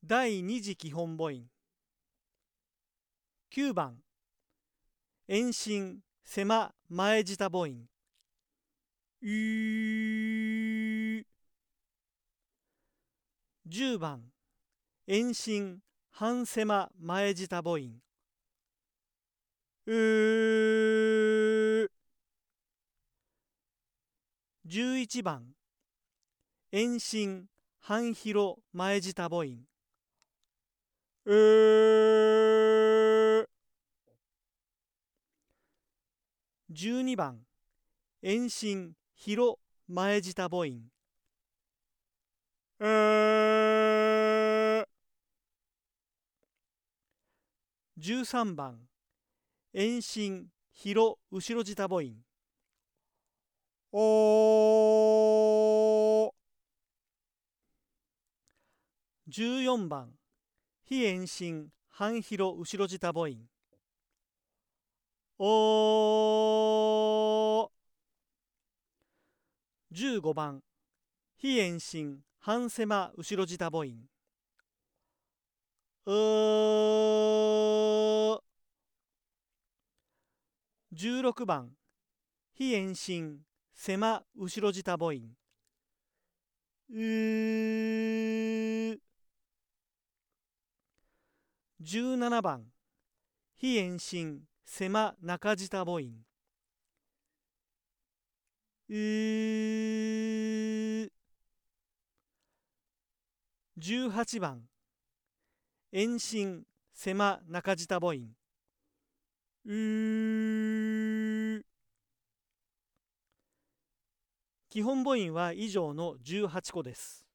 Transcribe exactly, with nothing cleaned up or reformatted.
第二次基本母音。きゅうばん、延伸狭前舌母音。うー。じゅうばん、延伸半狭前舌母音。うー。じゅういちばん、延伸半広前舌母音。うー。じゅうにばん、延伸広前舌母音。うー。じゅうさんばん、延伸広後ろ舌母音。おー。じゅうよんばん、非延伸半広後ろ舌母音。おー。じゅうごばん、非延伸半狭後ろ舌母音。うー。じゅうろくばん、非延伸狭後ろ舌母音。うー。じゅうななばん、非延伸狭中舌母音。うー。じゅうはちばん、延伸狭中舌母音。うー。基本母音は以上のじゅうはちこです。